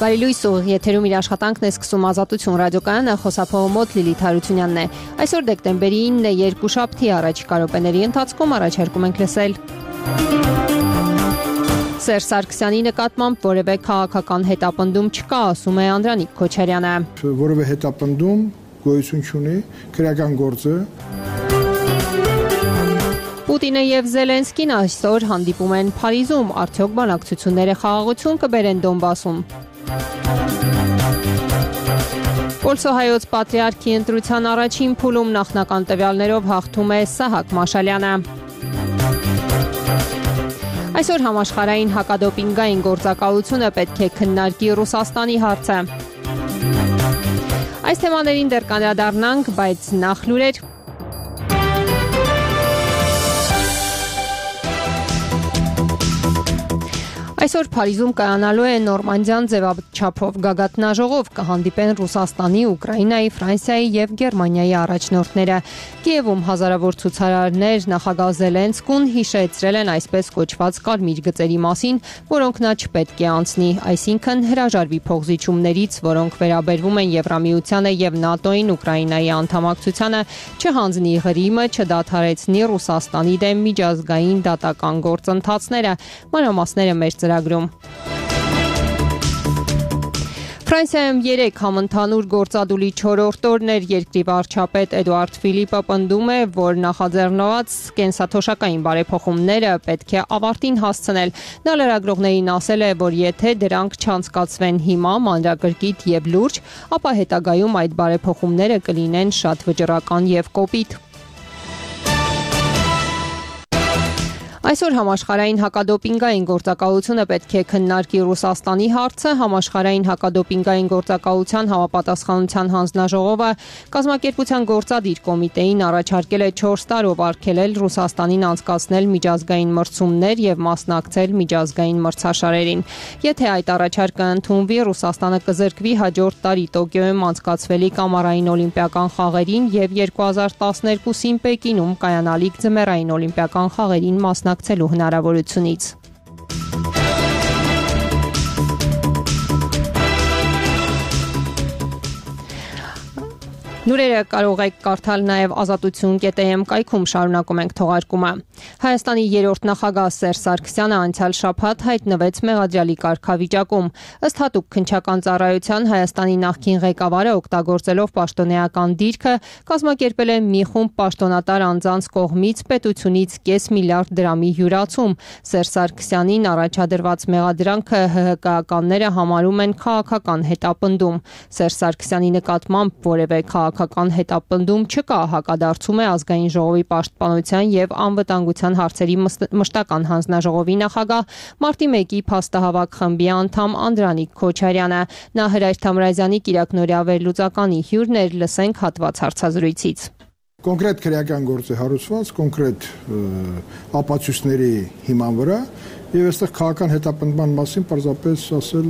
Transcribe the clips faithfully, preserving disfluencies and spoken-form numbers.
Բարի լույս ուղիղ եթերում իր աշխատանքն է սկսում Ազատություն ռադիոկայանը, խոսափողը մոտ Լիլիթ Հարությունյանն է։ Այսօր դեկտեմբերի ինը երկուշաբթի առաջիկա րոպեների ընթացքում առաջարկում ենք լսել Սերժ Սարգսյանի նկատմամբ որևէ քաղաքական հետապնդում չկա, ասում է Անդրանիկ Քոչարյանը։ Որևէ հետապնդում գոյություն չունի, քրեական գործ է։ Պուտինը եւ Զելենսկին այսօր հանդիպում են Փարիզում, արդյոք բանակցությունները խաղաղություն կբերեն Դոնբասում։ Պոլսոհայոց պատրիարքի ընտրության առաջին փուլում նախնական տվյալներով հաղթում է Սահակ Մաշալյանը։ Այսօր համաշխարհային հակադոպինգային գործակալությունը պետք է քննարկի Ռուսաստանի հարցը։ Այս թեմաներին դեռ կանդրադառնանք, բայց նախ լուրեր։ Այսօր Փարիզում կայանալու է Նորմանդիան ձևաչափով գագաթնաժողով, կհանդիպեն Ռուսաստանի, Ուկրաինայի, Ֆրանսիայի եւ Գերմանիայի առաջնորդները։ Կիևում հազարավոր ցուցարարներ նախագահ Զելենսկուն հիշեցրել են այսպես կոչված կարմիր գծերի մասին, որոնք նա չպետք է անցնի, այսինքն հրաժարվի փոխզիջումներից, որոնք վերաբերվում են Եվրամիությանը եւ ՆԱՏՕ-ին, Ուկրաինայի անդամակցությանը, չհանձնի Ղրիմը, չդադարեցնի Ռուսաստանի դեմ միջազգային դատական գործընթացները։ Մանրամասները մեր ծրագրում։ Ֆրանսիայում երեք համընդհանուր գործադուլի չորրորդ օրն էր երկրի վարչապետ Էդուարդ Ֆիլիպը պնդում է, որ նախաձեռնված կենսաթոշակային բարեփոխումները պետք է ավարտին հասցնել։ Նա լրագրողներին ասել է, որ եթե դրանք չանցկացվեն հիմա մանրակրկիտ եւ լուրջ, ապա հետագայում այդ բարեփոխումները կլինեն շատ վճռական եւ կոպիտ։ Այսօր համաշխարհային հակադոպինգային գործակալությունը պետք է քննարկի Ռուսաստանի հարցը։ Համաշխարհային հակադոպինգային գործակալության համապատասխանության հանձնաժողովը կազմակերպության գործադիր կոմիտեին առաջարկել է չորս տարով արգելել Ռուսաստանին անցկացնել միջազգային մրցումներ եւ մասնակցել միջազգային մրցաշարերին։ Եթե այդ առաջարկը ընդունվի, Ռուսաստանը կզրկվի հաջորդ տարի Տոկիոյում անցկացվելիք ամառային օլիմպիական խաղերին եւ երկու հազար տասներկուսին Պեկինում կայանալիք ձմեռային օլիմպիական խաղերին մասնակցել ցելու հնարավորությունից։ Լուրերը կարող եք կարդալ նաև ազատություն կետ է էմ կայքում, շարունակում ենք թողարկումը։ Հայաստանի երրորդ նախագահ Սերժ Սարգսյանը անցյալ շաբաթ հայտնվեց մեղադրյալի կարգավիճակում։ Ըստ հատուկ քննչական ծառայության Հայաստանի նախկին ղեկավարը օգտագործելով պաշտոնեական դիրքը կազմակերպել է մի խումբ պաշտոնատար անձանց կողմից պետությունից կես միլիարդ դրամի յուրացում։ Սերժ Սարգսյանին առաջադրված մեղադրանքը հ հ կականները համարում են քաղաքական հետապնդում։ Սերժ Սարգսյանի նկատմամբ որևէ քաղաքական հետապնդում չկա, հակադարձում է Ազգային ժողովի պաշտպանության եւ անվտանգության հարցերի մշտական հանձնաժողովի նախագահ մարտի մեկի փաստահավաք խմբի անդամ Անդրանիկ Քոչարյանը։ Նա Հրայր Թամրազյանի կիրակնօրյա վերլուծականի հյուրն էր, լսենք հատված հարցազրույցից։ Կոնկրետ քրեական գործ է հարուցված, կոնկրետ ապացույցների հիման վրա եւ այստեղ քաղաքական հետապնդման մասին պարզապես ասել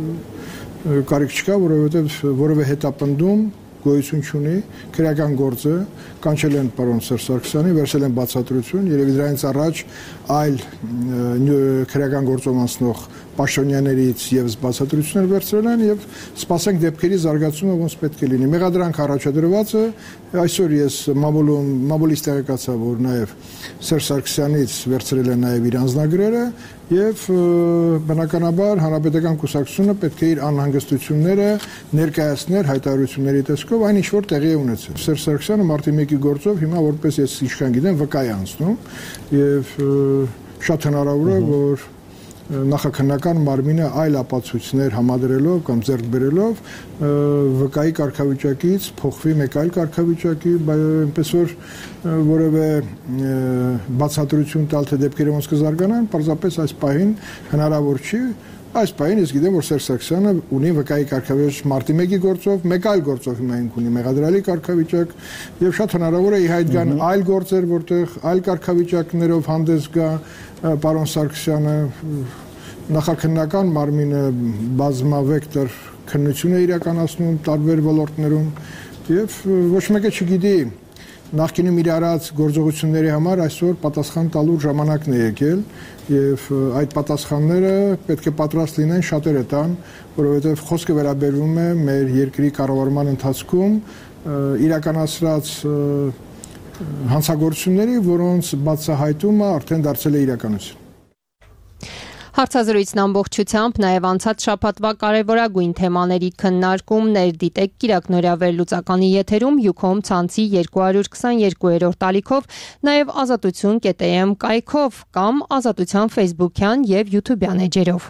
կարիք չկա, որովհետեւ որևէ հետապնդում գոյություն չունի, քրեական գործը կանչել են պարոն Սերժ Սարգսյանին, վերցել են բացատրություն, երևի դրանից առաջ այլ քրեական գործով անցնող պաշտոնյաներից եւս բացատրություններ վերցրել են եւ սպասենք դեպքերի զարգացումը ոնց պետք է լինի։ Մեղադրանք առաջադրված է, այսօր ես մամուլում մամուլից տեղեկացա, որ նաեւ Սերժ Սարգսյանից վերցրել են նաեւ իր անձնագրերը եւ բնականաբար հանրապետական կուսակցությունը պետք է իր անհանգստությունները ներկայացներ հայտարարությունների տեսքով, այն ինչ որ տեղի է ունեցել։ Սերժ Սարգսյանը մարտի մեկի գործով հիմա որպես ես ինչքան գիտեմ վկա է անցնում եւ շատ հնարավոր է, որ նախաքննական մարմինը այլ ապացույցներ համադրելով կամ ձեռք բերելով վկայի կարգավիճակից փոխվի մեկ այլ կարգավիճակի, այնպես որ որևէ բացատրություն տալ թե դեպքերը ոնց կզարգանան, պարզապես այս պահին հնարավոր չի։ Այս պահին ես գիտեմ, որ Սերժ Սարգսյանը ունի վկայի կարգավիճակ մարտի մեկի գործով, մեկ այլ գործով հիմա ինք ունի մեղադրյալի կարգավիճակ եւ շատ հնարավոր է իհայտ գան այլ գործեր, որտեղ այլ կարգավիճակներով հանդես գա պարոն Սարգսյանը, նախաքննական մարմինը բազմավեկտոր քննություն է իրականացնում տարբեր ոլորտներում եւ ոչ մեկը չգիտի նախկինում իր արած գործողությունների համար այսօր պատասխան տալու ժամանակն է եկել եւ այդ պատասխանները պետք է պատրաստ լինեն շատերը տան, որովհետեւ խոսքը վերաբերվում է մեր երկրի կառավարման ընթացքում իրականացրած հանցագործությունների, որոնց բացահայտումը արդեն դարձել է իրականություն։ Հարցազրույցն ամբողջությամբ նաև անցած շաբաթվա կարևորագույն թեմաների քննարկումներ դիտեք Կիրակ Նորյա վերլուծականի եթերում Յուքոմ ցանցի երկու հարյուր քսաներկուերորդ ալիքով, նաև ազատություն կետ էմ կայքով կամ Ազատության Facebook-յան եւ YouTube-յան էջերով։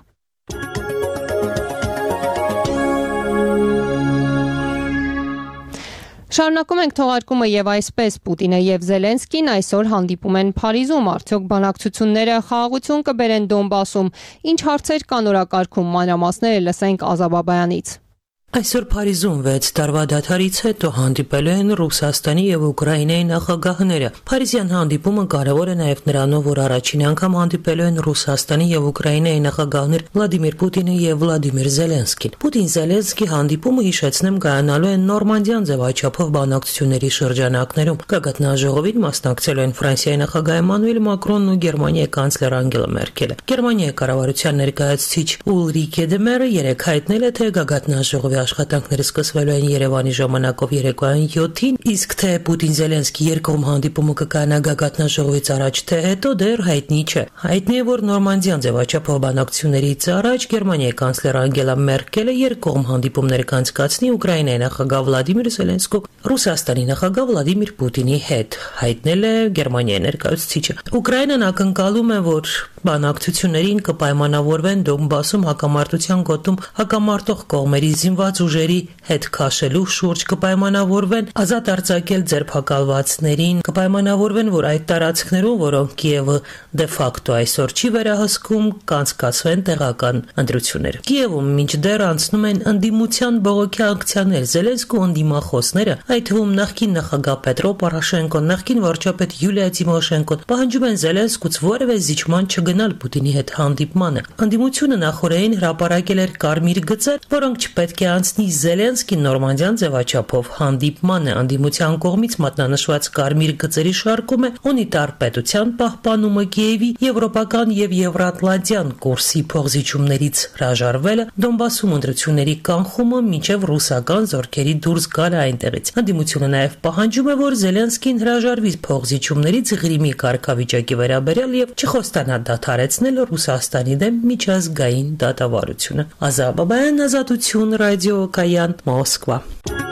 Շարունակում ենք թողարկումը եւ այսպես Պուտինը եւ Զելենսկին այսօր հանդիպում են Փարիզում, արդյոք բանակցությունները խաղաղություն կբերեն Դոնբասում, ինչ հարցեր կան օրակարգում, մանրամասները լսենք Ազա Բաբայանից։ Այսօր Փարիզում վեց տարվա դադարից հետո հանդիպելու են Ռուսաստանի եւ Ուկրաինայի նախագահները։ Փարիզյան հանդիպումը կարևոր է նաեւ նրանով, որ առաջին անգամ հանդիպելու են Ռուսաստանի եւ Ուկրաինայի նախագահներ Վլադիմիր Պուտինը եւ Վլադիմիր Զելենսկին։ Պուտին-Զելենսկի հանդիպումը, հիշեցնեմ, կայանալու են Նորմանդիան ձևաչափով բանակցությունների շրջանակներում։ Գագաթնաժողովին մասնակցելու են Ֆրանսիայի նախագահ Էմանուել Մակրոնն ու Գերմանիայի կանցլեր Անգելա Մերկելը։ Գերմանիայի կառավարության ներկայացուցիչ Ուլրիկե դե Մերը երեկ հայտնել է, թե գագաթնաժողովի աշխատանքները սկսվելու են Երևանի ժամանակով երեկոյան յոթին, իսկ թե Պուտին-Զելենսկի երկկողմ հանդիպումը կկայանա գագաթնաժողովից առաջ թե հետո դեռ հայտնի չէ։ Հայտնի է, որ Նորմանդիան ձևաչափով բանակցություններից առաջ Գերմանիայի կանցլեր Անգելա Մերկելը երկկողմ հանդիպումներ կանցկացնի Ուկրաինայի նախագահ Վլադիմիր Զելենսկու Ռուսաստանի նախագահ Վլադիմիր Պուտինի հետ, հայտնել է Գերմանիայի ներկայացուցիչը։ Ուկրաինան ակնկալում է, որ բանակցություններին կպայմանավորվեն Դոնբասում հակամարտության գոտում հակամարտող կողմերի զինված ուժերի հետ քաշելու շուրջ, կպայմանավորվեն ազատ արձակել ձերբակալվածներին, կպայմանավորվեն, որ այդ տարածքներում, որոնք Կիևը դե ֆակտո այսօր չի վերահսկում, կանցկացվեն տեղական ընտրություններ։ Կիևում մինչդեռ անցնում են ընդդիմության բողոքի ակցիաներ, Զելենսկու ընդդիմախոսները, այդ թվում նախկին նախագահ Պետրո Պորոշենկոն, նախկին վարչապետ Յուլիա Տիմոշենկոն պահանջում են Զելենսկուց որևէ զիջման չգնալ Պուտինի հետ հանդիպմանը։ Ընդդիմությունը նախորդին հրապարակել էր կարմիր գծեր, որոնք չպետք է անցնի Զելենսկին Նորմանդիան ձևաչափով հանդիպմանը։ Ընդդիմության կողմից մատնանշված կարմիր գծերի շարքումը ունիտար պետության պահպանումը, Կիևի եվրոպական եւ եվրատլանտյան կուրսի փոխզիջումներից հրաժարվելը, Դոնբասում ընտրությունների կանխումը, մինչեւ ռուսական զորքերի դուրս գալը այնտեղից։ Ընդդիմությունը նաեւ պահանջում է, որ Զելենսկին հրաժարվի փոխզիջումներից Ղրիմի կարգավիճակի վերաբերյալ եւ չխոստանա դադարեցնել Ռուսաստանի դեմ միջազգային դատավարությունը։ Ազա Բաբայան, Ազատություն, ռադիո Կայան, Մոսկվա։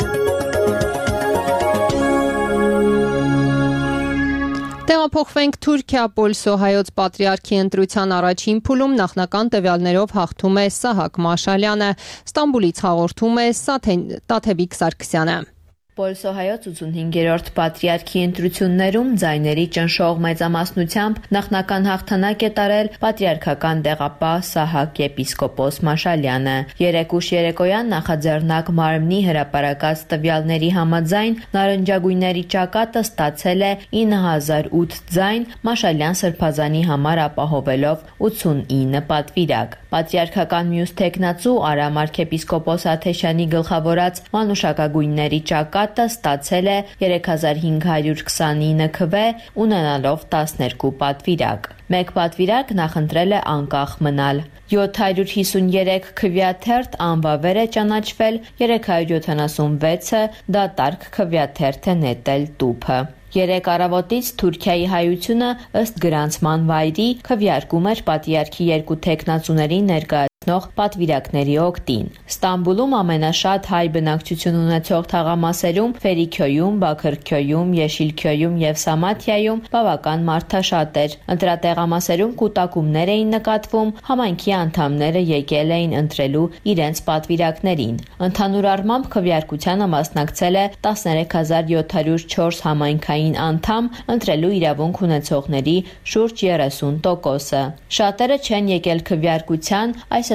Տեղափոխվենք Թուրքիա, Պոլսո հայոց պատրիարքի ընտրության առաջին փուլում նախնական տվյալներով հաղթում է Սահակ Մաշալյանը, Ստամբուլից հաղորդում է Տաթևիկ Սարգսյանը։ Պոլսոհայոց ութսունհինգերորդ պատրիարքի ընտրություններում ձայների ճնշող մեծամասնությամբ նախնական հաղթանակ է տարել պատրիարքական տեղապահ Սահակ եպիսկոպոս Մաշալյանը։ Երեկ ուշ երեկոյան նախաձեռնակ մարմնի հրապարակած տվյալների համաձայն նարնջագույնների ճակատը ստացել է ինը հազար ութ ձայն, Մաշալյան սրբազանի համար ապահովելով ութսունինը պատվիրակ։ Պատրիարքական մյուս թեկնածու Արամ arքեպիսկոպոս Աթեշյանի գլխավորած մանուշակագույնների ճակատը ստացել է երեք հազար հինգ հարյուր քսանինը քվե, ունենալով տասներկու պատվիրակ։ Մեկ պատվիրակ նախընտրել է անկախ մնալ։ յոթ հարյուր հիսունյերեք քվեաթերթ անվավեր է ճանաչվել, երեք հարյուր յոթանասունվեցը դատարկ քվեաթերթ է նետել տուփը։ Երեք առավոտից Թուրքիայի հայությունը ըստ գրանցման վայրի քվեարկում էր պատրիարքի երկու թեկնածուների ներկայացնող պատվիրակների օգտին։ Ստամբուլում ամենաշատ հայ բնակչություն ունեցող թաղամասերում Ֆերիքյոյում, Բաքրքյոյում, Եշիլքյոյում եւ Սամաթիայում բավական մարդաշատ էր։ Ընտրատեղամասերում կուտակումներ էին նկատվում, համայնքի անդամները եկել էին ընտրելու իրենց պատվիրակներին։ Ընդհանուր առմամբ քվեարկությանը մասնակցել է տասներեք հազար յոթ հարյուր չորս համայնքային անդամ, ընտրելու իրավունք ունեցողների շուրջ երեսուն տոկոսը։ Շատերը չեն եկել քվեարկության, այս է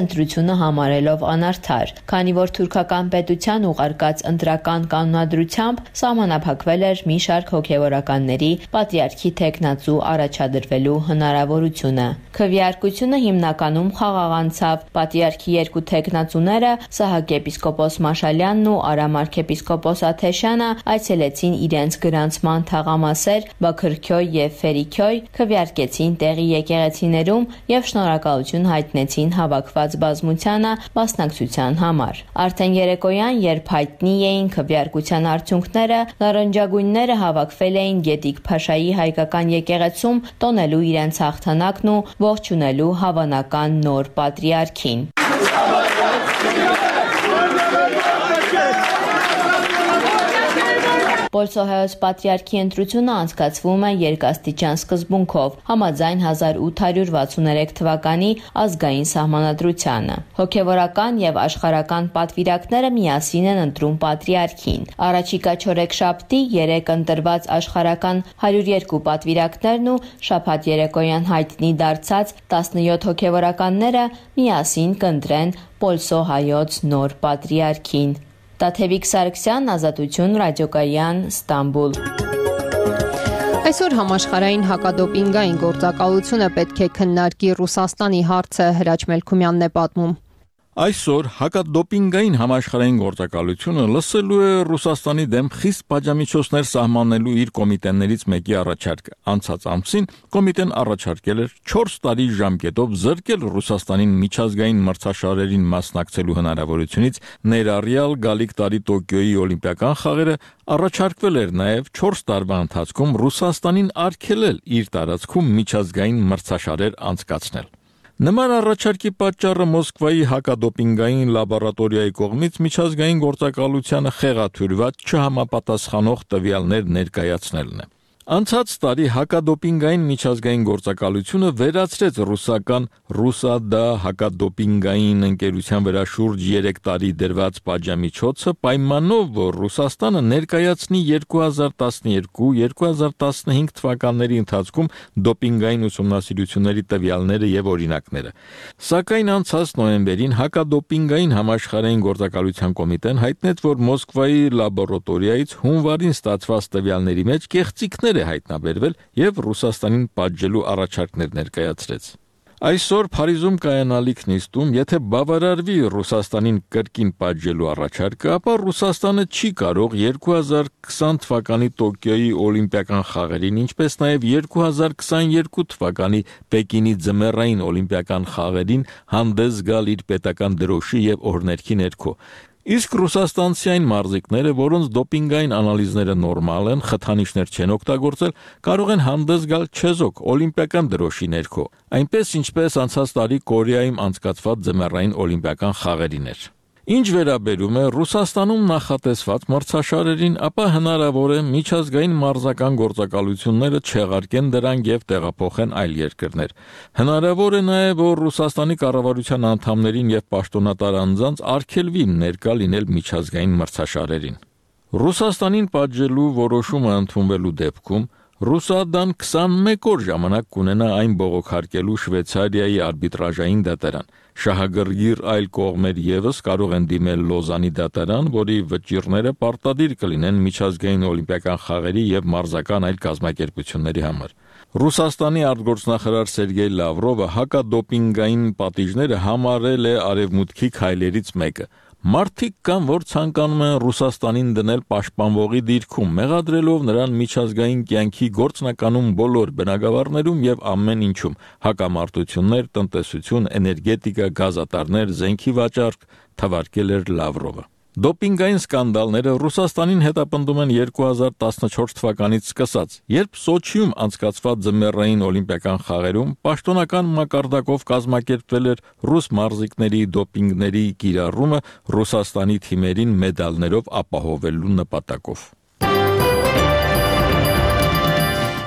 ընտրությունը համարելով անարդար, քանի որ թուրքական պետության ուղարկած ընտրական կանոնադրությամբ սահմանափակվել էր մի շարք հոգևորականների պատրիարքի թեկնածու առաջադրվելու հնարավորությունը։ Քվեարկությունը հիմնականում խաղաղանցավ։ Պատրիարքի երկու թեկնածուները Սահակ-եպիսկոպոս Մաշալյանն ու Արամ արքեպիսկոպոս Աթեշյանը այցելեցին իրենց գրանցման թաղամասեր Բաքրքյոյ եւ Ֆերիքյոյ, քվեարկեցին տեղի եկեղեցիներում եւ շնորհակալություն հայտնեցին հավաքված բազմությանը մասնակցության համար։ Արդեն երեկոյան, երբ հայտնի էին քվեարկության արդյունքները, նարնջագույնները հավաքվել էին Գետիկ Փաշայի հայկական եկեղեցում տոնելու իրենց հաղթանակն ու ողջունելու հավանական նոր պատրիարքին։ Պոլսոհեոս պատրիարքի ընտրությունը անցկացվում է երկաստիճան սկզբունքով, համաձայն հազար ութ հարյուր վաթսուներեք թվականի ազգային սահմանադրությանը։ Հոգևորական եւ աշխարհական պատվիրակները միասին են ընտրում պատրիարքին։ Առաջիկա չորեքշաբթի երեք ընտրված աշխարհական հարյուր երկու պատվիրակներն ու շաբաթ երեկոյան հայտնի դարձած տասնյոթ հոգևորականները միասին կընտրեն Պոլսոհայոց նոր պատրիարքին։ Տաթևիկ Սարգսյան, Ազատություն, Ռադիոկայան, Ստամբուլ։ Այսօր համաշխարհային հակադոպինգային գործակալությունը պետք է քննարկի Ռուսաստանի հարցը, Հրաչ Մելքումյանն է պատմում։ Այսօր հակադոպինգային համաշխարհային գործակալությունը լսելու է Ռուսաստանի դեմ խիստ պատժամիջոցներ սահմանելու իր կոմիտեներից մեկի առաջարկը։ Անցած ամսին կոմիտեն առաջարկել էր չորս տարի ժամկետով զրկել Ռուսաստանին միջազգային մրցաշարերին մասնակցելու հնարավորությունից, ներառյալ գալիք տարի Տոկիոյի օլիմպիական խաղերը, առաջարկվել էր նաև չորս տարվա ընթացքում Ռուսաստանին արգելել իր տարածքում միջազգային մրցաշարեր անցկացնել։ Նման առաջարկի պատճառը Մոսկվայի հակադոպինգային լաբորատորիայի կողմից միջազգային գործակալությանը խեղաթյուրված չհամապատասխանող տվյալներ ներկայացնելն է։ Անցած տարի հակադոպինգային միջազգային գործակալությունը վերացրեց ռուսական Ռուսադա հակադոպինգային ընկերության վրա շուրջ երեք տարի դրված պատժամիջոցը պայմանով, որ Ռուսաստանը ներկայացնի երկու հազար տասնյոթ երկու հազար տասնհինգ թվականների ընթացքում դոպինգային ուսումնասիրությունների տվյալները եւ օրինակները։ Սակայն անցած նոյեմբերին հակադոպինգային համաշխարհային գործակալության կոմիտեն հայտնեց, որ Մոսկվայի լաբորատորիայից հունվարին ստացված տվյալների մեջ կեղծիքներ է հայտնաբերվել եւ Ռուսաստանին պատժելու առաջարկներ ներկայացրեց։ Այսօր Փարիզում կայանալիք նիստում, եթե բավարարվի Ռուսաստանին կրկին պատժելու առաջարկը, ապա Ռուսաստանը չի կարող երկու հազար քսան թվականի Տոկիոյի օլիմպիական խաղերին, ինչպես նաև երկու հազար քսաներկու թվականի Պեկինի ձմեռային օլիմպիական խաղերին հանդես գալ իր պետական դրոշի եւ օրհներքի ներքո։ Իսկ ռուսաստանցի այն մարզիկները, որոնց դոպինգային անալիզները նորմալ են, խթանիչներ չեն օգտագործել, կարող են հանդես գալ չեզոք օլիմպիական դրոշի ներքո, այնպես ինչպես անցած տարի Կորեայում անցկացված ձմեռային օլիմպիական խաղերին էր։ Ինչ վերաբերում է Ռուսաստանում նախատեսված մրցաշարերին, ապա հնարավոր է միջազգային մարզական գործակալությունները չեղարկեն դրանք եւ տեղափոխեն այլ երկրներ։ Հնարավոր է նաեւ, որ Ռուսաստանի կառավարության անդամներին եւ պաշտոնատար անձանց արգելվի ներկա լինել միջազգային մրցաշարերին։ Ռուսաստանին պատժելու որոշումը ընդունվելու դեպքում Ռուսադան քսանմեկ օր ժամանակ կունենա այն բողոքարկելու Շվեյցարիայի արբիտրաժային դատարան։ Շահագրգիռ այլ կողմեր եւս կարող են դիմել Լոզանի դատարան, որի վճիռները պարտադիր կլինեն միջազգային օլիմպիական խաղերի եւ մարզական այլ կազմակերպությունների համար։ Ռուսաստանի արտգործնախարար Սերգեյ Լավրովը հակադոպինգային պատիժները համարել է արևմուտքի քայլերից մեկը։ Մարդիկ կան, որ ցանկանում են Ռուսաստանին դնել պաշտպանվողի դիրքում, մեղադրելով նրան միջազգային կյանքի գործնականում բոլոր բնագավառներում եւ ամեն ինչում՝ հակամարտություններ, տնտեսություն, էներգետիկա, գազատարներ, զենքի վաճառք, թվարկել էր Լավրովը։ Դոպինգային սկանդալները Ռուսաստանին հետապնդում են երկու հազար տասնչորս թվականից սկսած, երբ Սոչիում անցկացված ձմեռային օլիմպիական խաղերում պաշտոնական մակարդակով կազմակերպվել էր ռուս մարզիկների դոպինգների կիրառումը Ռուսաստանի թիմերին մեդալներով ապահովելու նպատակով։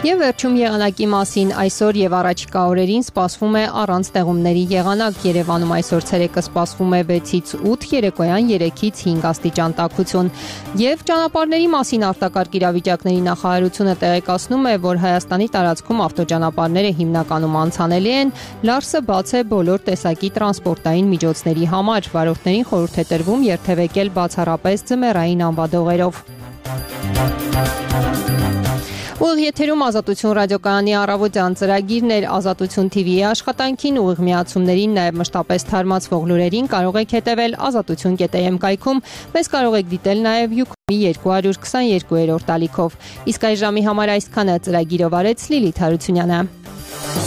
Եվ վերջում եղանակի մասին այսօր եւ առաջիկա օրերին սպասվում է առանց տեղումների եղանակ։ Երևանում այսօր ցերեկը սպասվում է վեցից ութ, երեկոյան երեքից հինգ աստիճան տաքություն։ Եվ ճանապարհների մասին արտակարգ իրավիճակների նախարարությունը տեղեկացնում է, որ Հայաստանի տարածքում ավտոճանապարհները հիմնականում անցանելի են, լարսը բաց է բոլոր տեսակի տրանսպորտային միջոցների համար։ Վարորդներին խորհուրդ է տրվում երթևեկել բացառապես ձմեռային անվադողերով։ Ուղիղ եթերում Ազատություն ռադիոկայանի առավոտյան ծրագիրն էր Ազատություն թի վիի աշխատանքին, ուղիղ միացումներին, նաև մշտապես թարմացվող լուրերին կարող եք հետևել ազատություն կետ էմ կայքում, մեզ կարող եք դիտել նաև Յուքոմի երկու հարյուր քսաներկու ալիքով։ Իսկ այս ժամի համար այսքանը, ծրագիրով արեց Լիլիթ Հարությունյանը։